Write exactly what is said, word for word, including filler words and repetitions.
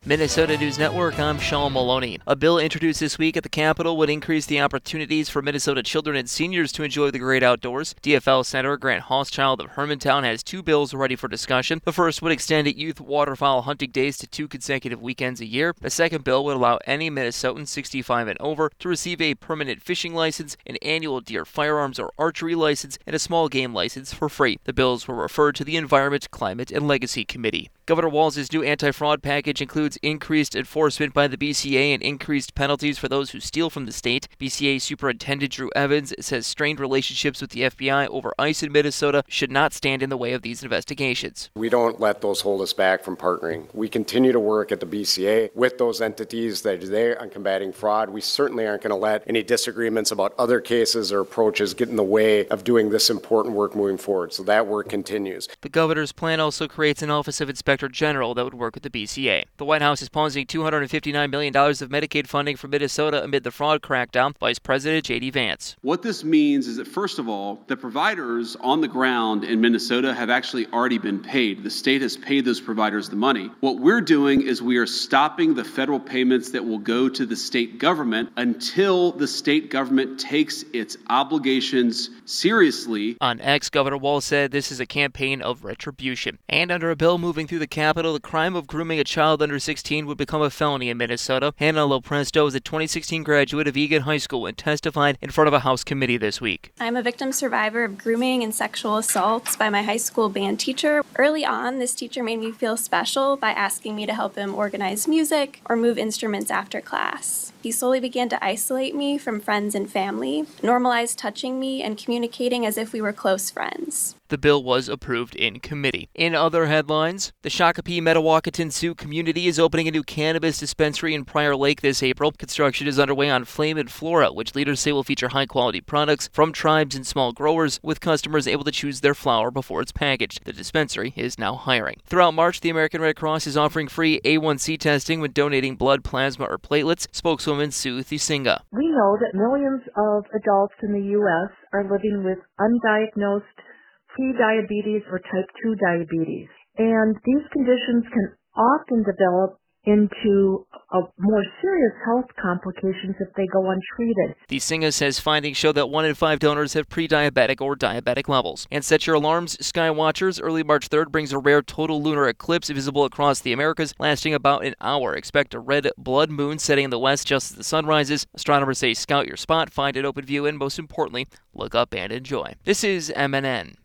Minnesota News Network, I'm Sean Maloney. A bill introduced this week at the Capitol would increase the opportunities for Minnesota children and seniors to enjoy the great outdoors. D F L Senator Grant Hochschild of Hermantown has two bills ready for discussion. The first would extend youth waterfowl hunting days to two consecutive weekends a year. The second bill would allow any Minnesotan sixty-five and over to receive a permanent fishing license, an annual deer firearms or archery license, and a small game license for free. The bills were referred to the Environment, Climate, and Legacy Committee. Governor Walz's new anti-fraud package includes increased enforcement by the B C A and increased penalties for those who steal from the state. B C A Superintendent Drew Evans says strained relationships with the F B I over ICE in Minnesota should not stand in the way of these investigations. We don't let those hold us back from partnering. We continue to work at the B C A with those entities that are there on combating fraud. We certainly aren't going to let any disagreements about other cases or approaches get in the way of doing this important work moving forward. So that work continues. The governor's plan also creates an Office of Inspector General that would work with the B C A. The White House is pausing two hundred fifty-nine million dollars of Medicaid funding for Minnesota amid the fraud crackdown. Vice President J D Vance. What this means is that, first of all, the providers on the ground in Minnesota have actually already been paid. The state has paid those providers the money. What we're doing is we are stopping the federal payments that will go to the state government until the state government takes its obligations seriously. On X, Governor Walz said this is a campaign of retribution. And under a bill moving through the Capitol, the crime of grooming a child under sixteen would become a felony in Minnesota. Hannah Lopresto is a twenty sixteen graduate of Egan High School and testified in front of a House committee this week. I'm a victim survivor of grooming and sexual assaults by my high school band teacher. Early on, this teacher made me feel special by asking me to help him organize music or move instruments after class. He slowly began to isolate me from friends and family, normalized touching me and communicating as if we were close friends. The bill was approved in committee. In other headlines, the Shakopee Metawakanton Sioux community is opening a new cannabis dispensary in Prior Lake this April. Construction is underway on Flame and Flora, which leaders say will feature high-quality products from tribes and small growers, with customers able to choose their flower before it's packaged. The dispensary is now hiring. Throughout March, the American Red Cross is offering free A one C testing when donating blood, plasma, or platelets. Spokeswoman Sue Thisinga. We know that millions of adults in the U S are living with undiagnosed pre-diabetes or type two diabetes. And these conditions can often develop into a more serious health complications if they go untreated. Thisinga says findings show that one in five donors have pre-diabetic or diabetic levels. And set your alarms, sky watchers. Early March third brings a rare total lunar eclipse visible across the Americas, lasting about an hour. Expect a red blood moon setting in the west just as the sun rises. Astronomers say scout your spot, find an open view, and most importantly, look up and enjoy. This is M N N.